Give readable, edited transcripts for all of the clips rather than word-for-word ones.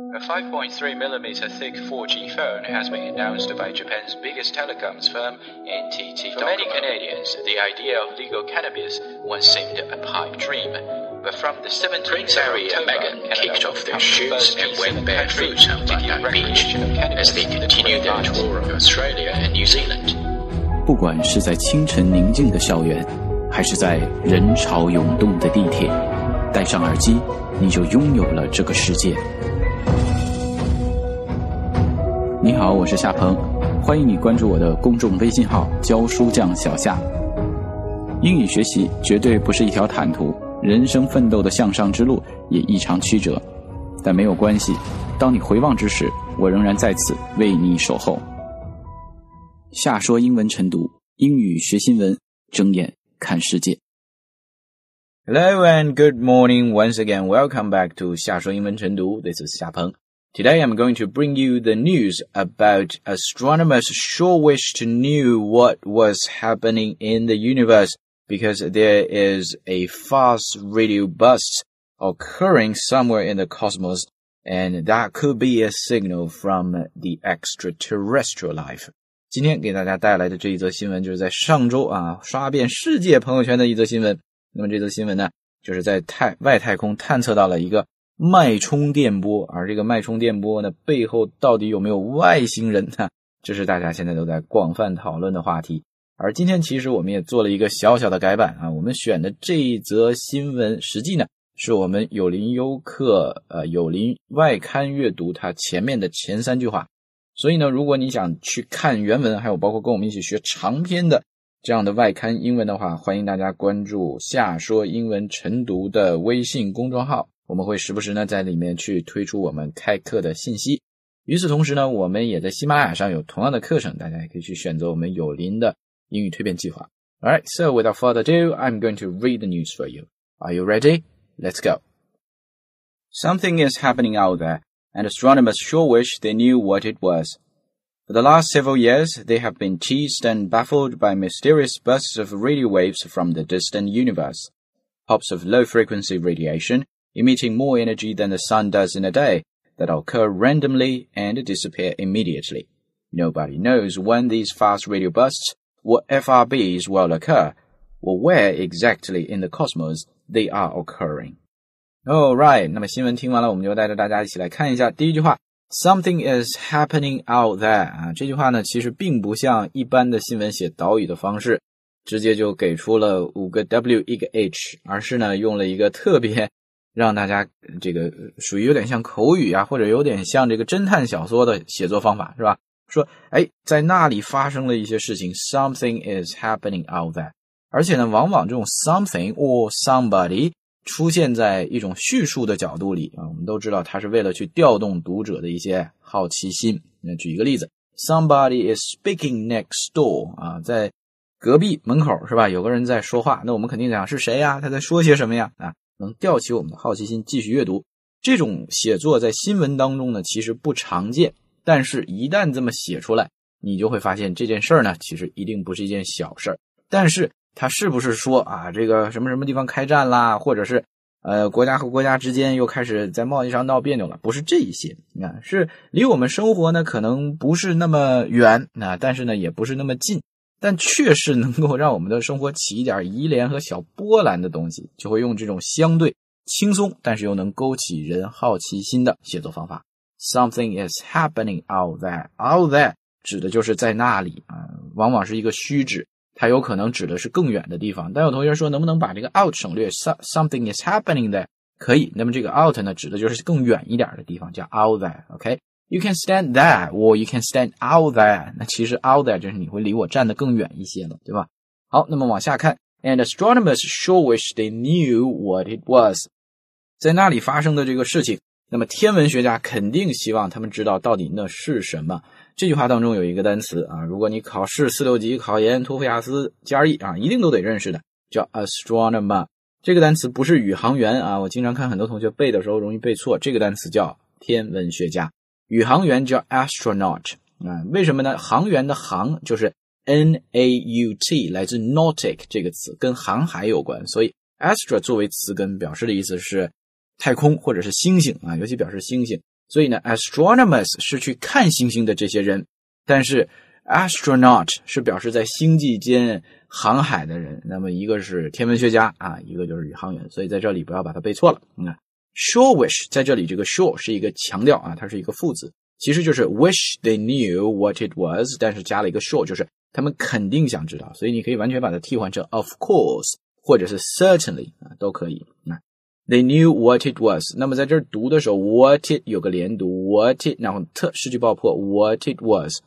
A 5.3mm thick 4G phone has been announced by Japan's biggest telecoms firm, NTT. For many Canadians, the idea of legal cannabis once seemed a pipe dream. But from the 17th Prince Harry and Meghan kicked off their shoes and went barefoot on Bondi Beach as they continue their tour of Australia and New Zealand. 不管是在清晨宁静的校园，还是在人潮涌动的地铁，戴上耳机，你就拥有了这个世界。你好，我是夏鹏，欢迎你关注我的公众微信号教书匠小夏。英语学习绝对不是一条坦途，人生奋斗的向上之路也异常曲折，但没有关系，当你回望之时，我仍然在此为你守候。夏说英文晨读，英语学新闻，睁眼看世界。 Hello and good morning once again. Welcome back to 夏说英文晨读. This is 夏鹏. Today I'm going to bring you the news about astronomers sure wish to knew what was happening in the universe because there is a fast radio burst occurring somewhere in the cosmos and that could be a signal from the extraterrestrial life. 今天给大家带来的这一则新闻就是在上周刷遍世界朋友圈的一则新闻。那么这则新闻呢，就是在外太空探测到了一个脉冲电波，而这个脉冲电波呢，背后到底有没有外星人呢？这是大家现在都在广泛讨论的话题。而今天其实我们也做了一个小小的改版我们选的这一则新闻实际呢，是我们有林优课有林外刊阅读它前面的前3句话。所以呢，如果你想去看原文，还有包括跟我们一起学长篇的这样的外刊英文的话，欢迎大家关注夏说英文晨读的微信公众号，我们会时不时呢在里面去推出我们开课的信息。与此同时呢，我们也在喜马拉雅上有同样的课程，大家也可以去选择我们有林的英语蜕变计划。Alright, so without further ado, I'm going to read the news for you. Are you ready? Let's go. Something is happening out there, and astronomers sure wish they knew what it was. For the last several years, they have been teased and baffled by mysterious bursts of radio waves from the distant universe. Pops of low-frequency radiation, emitting more energy than the sun does in a day, that occur randomly and disappear immediately. Nobody knows when these fast radio bursts, or FRBs, will occur, or where exactly in the cosmos they are occurring. Alright, 那么新闻听完了，我们就带着大家一起来看一下第一句话。Something is happening out there 这句话呢，其实并不像一般的新闻写导语的方式，直接就给出了5个 W 1个 H， 而是呢用了一个特别让大家这个属于有点像口语或者有点像这个侦探小说的写作方法，是吧？说在那里发生了一些事情 ，Something is happening out there， 而且呢，往往这种 something or somebody出现在一种叙述的角度里我们都知道它是为了去调动读者的一些好奇心。那举一个例子 ，Somebody is speaking next door 在隔壁门口是吧？有个人在说话，那我们肯定想是谁呀？他在说些什么呀？能吊起我们的好奇心，继续阅读。这种写作在新闻当中呢，其实不常见，但是一旦这么写出来，你就会发现这件事儿呢，其实一定不是一件小事儿。但是它是不是说这个什么什么地方开战啦，或者是国家和国家之间又开始在贸易上闹别扭了，不是这一些是离我们生活呢可能不是那么远但是呢也不是那么近，但确实能够让我们的生活起一点疑涟和小波澜的东西，就会用这种相对轻松但是又能勾起人好奇心的写作方法。 Something is happening out there. Out there 指的就是在那里往往是一个虚指，它有可能指的是更远的地方。但有同学说能不能把这个 out 省略， something is happening there 可以，那么这个 out 呢指的就是更远一点的地方，叫 out there。 OK， You can stand there or you can stand out there， 那其实 out there 就是你会离我站得更远一些了，对吧？好，那么往下看， And astronomers sure wish they knew what it was。 在那里发生的这个事情，那么天文学家肯定希望他们知道到底那是什么。这句话当中有一个单词如果你考试4、6级考研托福雅思 GRE 一定都得认识的，叫 astronomer。 这个单词不是宇航员我经常看很多同学背的时候容易背错，这个单词叫天文学家，宇航员叫 astronaut 为什么呢？航员的航就是 N-A-U-T， 来自 nautic 这个词，跟航海有关，所以 astra 作为词根表示的意思是太空或者是星星尤其表示星星， 所以呢 astronomers 是去看星星的这些人，但是 astronaut 是表示在星际间航海的人，那么一个是天文学家啊，一个就是宇航员，所以在这里不要把它背错了。sure wish 在这里这个 sure 是一个强调啊，它是一个副词，其实就是 wish they knew what it was， 但是加了一个 sure， 就是他们肯定想知道，所以你可以完全把它替换成 of course 或者是 certainly 都可以。They knew what it was， 那么在这儿读的时候 what it 有个连读 what it， 然后特失去爆破 what it was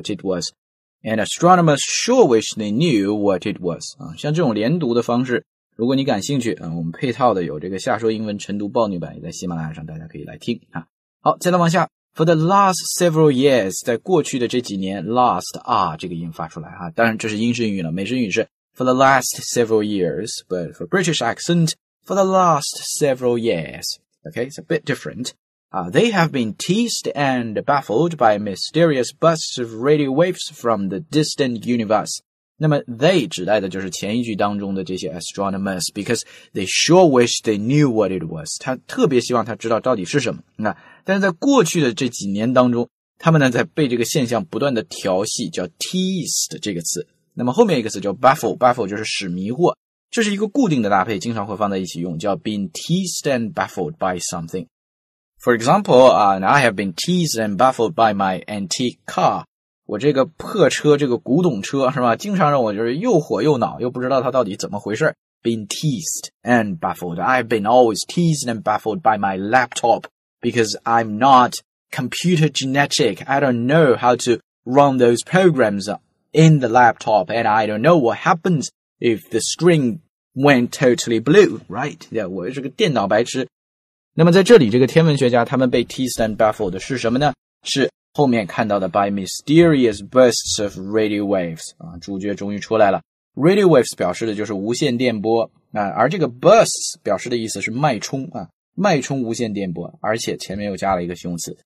and astronomers sure wish they knew what it was 像这种连读的方式，如果你感兴趣我们配套的有这个下说英文晨读爆女版，也在喜马拉雅上，大家可以来听好，再来往下 For the last several years， 在过去的这几年 last 这个音发出来当然这是英式英语了，美式英语是 For the last several years， but for British accent For the last several years. Okay, it's a bit different. They have been teased and baffled by mysterious bursts of radio waves from the distant universe. 那么 they 指代的就是前一句当中的这些 astronomers, because they sure wish they knew what it was. 他特别希望他知道到底是什么。但是在过去的这几年当中，他们呢在被这个现象不断的调戏，叫 teased 这个词。那么后面一个词叫 baffle 就是使迷惑。这是一个固定的搭配，经常会放在一起用，叫 being teased and baffled by something. For example, I have been teased and baffled by my antique car. 我这个破车，这个古董车是吧？经常让我就是又火又恼，又不知道它到底怎么回事。Being teased and baffled. I've been always teased and baffled by my laptop because I'm not computer genetic. I don't know how to run those programs in the laptop, and I don't know what happens.If the string went totally blue, right? Yeah, 我是个电脑白痴。那么在这里，这个天文学家他们被 teased and baffled 的是什么呢？是后面看到的 by mysterious bursts of radio waves 主角终于出来了。Radio waves 表示的就是无线电波而这个 bursts 表示的意思是脉冲脉冲无线电波，而且前面又加了一个形容词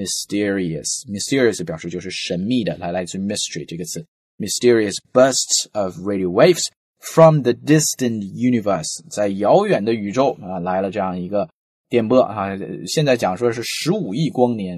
mysterious 表示就是神秘的，来自 mystery 这个词 mysterious bursts of radio waves.From the distant universe， 在遥远的宇宙来了这样一个电波现在讲说是15亿光年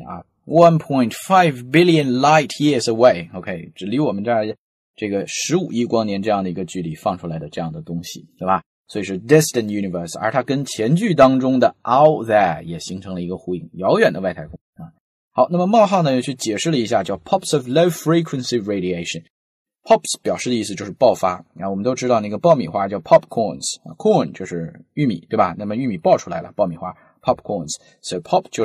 1.5 billion light years away， OK， 只离我们这儿这个15亿光年这样的一个距离放出来的这样的东西，对吧？所以是 distant universe， 而它跟前句当中的 out there 也形成了一个呼应，遥远的外太空好，那么冒号呢又去解释了一下，叫 pops of low frequency radiation。Pops 表示的意思就是爆发我们都知道那个爆米花叫 popcorns corn 就是玉米对吧？那么玉米爆出来了，爆米花 popcorns， so pop 就是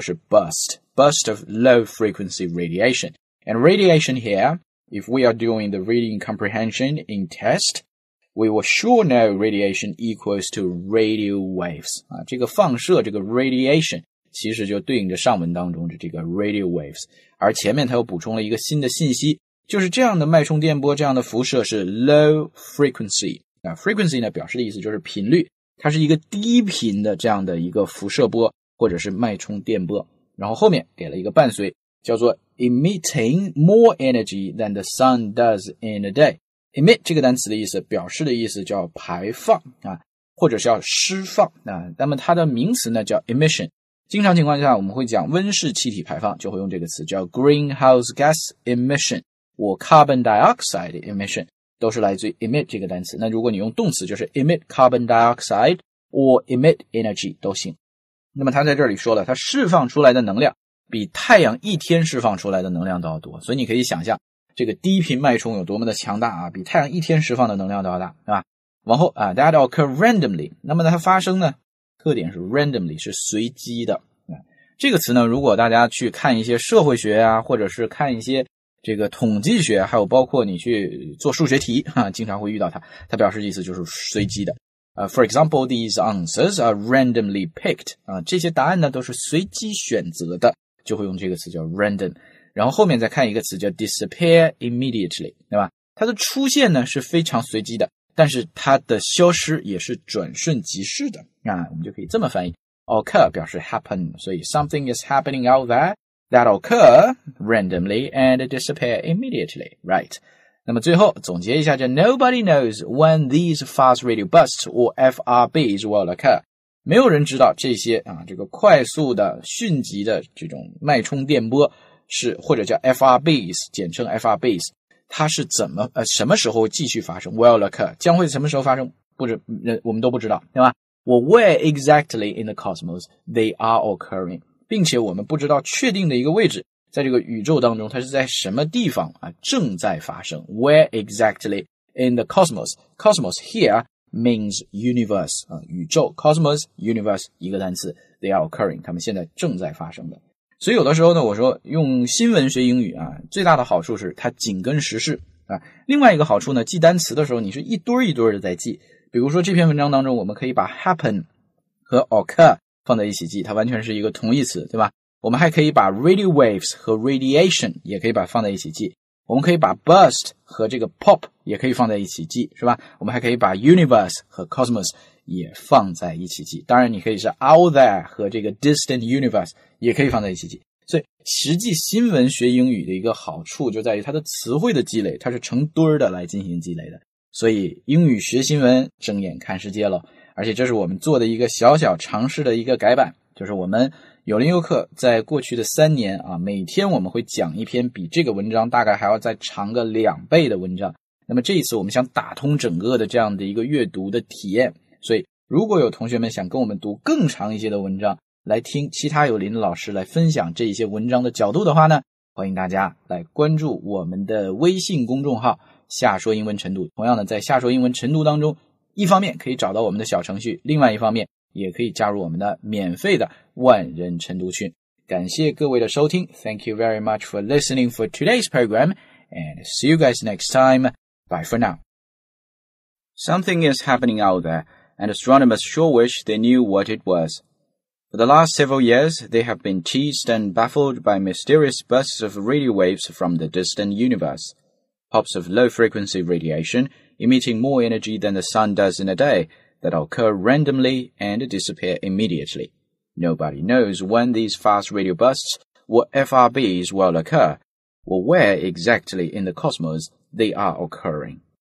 burst of low frequency radiation. And radiation here, if we are doing the reading comprehension in test, we will sure know radiation equals to radio waves 这个放射这个 radiation 其实就对应着上文当中的这个 radio waves， 而前面它又补充了一个新的信息，就是这样的脉冲电波，这样的辐射是 low frequency frequency 呢表示的意思就是频率，它是一个低频的这样的一个辐射波或者是脉冲电波，然后后面给了一个伴随叫做 emitting more energy than the sun does in a day。 emit 这个单词的意思表示的意思叫排放或者是要释放那么它的名词呢叫 emission， 经常情况下我们会讲温室气体排放，就会用这个词叫 greenhouse gas emission或 carbon dioxide emission， 都是来自于 emit 这个单词。那如果你用动词就是 emit carbon dioxide or emit energy 都行。那么他在这里说了，他释放出来的能量比太阳一天释放出来的能量都要多，所以你可以想象这个低频脉冲有多么的强大比太阳一天释放的能量都要大，对吧？往后that occur randomly， 那么它发生呢特点是 randomly 是随机的这个词呢如果大家去看一些社会学或者是看一些这个统计学，还有包括你去做数学题经常会遇到它表示意思就是随机的For example, these answers are randomly picked 这些答案呢都是随机选择的，就会用这个词叫 random。 然后后面再看一个词叫 disappear immediately， 对吧？它的出现呢是非常随机的，但是它的消失也是转瞬即逝的我们就可以这么翻译 occur 表示 happen， 所以 something is happening out there that occur randomly and disappear immediately, right? 那么最后总结一下，叫 Nobody knows when these fast radio bursts or FRBs will occur. 没有人知道这些这个快速的迅疾的这种脉冲电波是或者叫 FRBs 简称 FRBs 它是什么时候继续发生 will occur 将会什么时候发生我们都不知道对吧where exactly in the cosmos they are occurring 并且我们不知道确定的一个位置在这个宇宙当中它是在什么地方正在发生 where exactly in the cosmos cosmos here means universe 宇宙 cosmos universe 一个单词 they are occurring 他们现在正在发生的所以有的时候呢我说用新闻学英语最大的好处是它紧跟时事另外一个好处呢记单词的时候你是一堆一堆的在记比如说这篇文章当中我们可以把 happen 和 occur 放在一起记它完全是一个同义词对吧我们还可以把 radio waves 和 radiation 也可以把放在一起记我们可以把 burst 和这个 pop 也可以放在一起记是吧我们还可以把 universe 和 cosmos 也放在一起记当然你可以是 out there 和这个 distant universe 也可以放在一起记所以实际新闻学英语的一个好处就在于它的词汇的积累它是成堆的来进行积累的所以英语学新闻睁眼看世界了而且这是我们做的一个小小尝试的一个改版就是我们有龄游客在过去的3年每天我们会讲一篇比这个文章大概还要再长个2倍的文章那么这一次我们想打通整个的这样的一个阅读的体验所以如果有同学们想跟我们读更长一些的文章来听其他有龄的老师来分享这一些文章的角度的话呢欢迎大家来关注我们的微信公众号下说英文晨读同样的在下说英文晨读当中一方面可以找到我们的小程序另外一方面也可以加入我们的免费的万人晨读群感谢各位的收听 Thank you very much for listening for today's program and see you guys next time bye for now Something is happening out there and astronomers sure wish they knew what it was For the last several years they have been teased and baffled by mysterious bursts of radio waves from the distant universe pops of low-frequency radiation emitting more energy than the sun does in a day that occur randomly and disappear immediately. Nobody knows when these fast radio bursts, or FRBs, will occur, or where exactly in the cosmos they are occurring.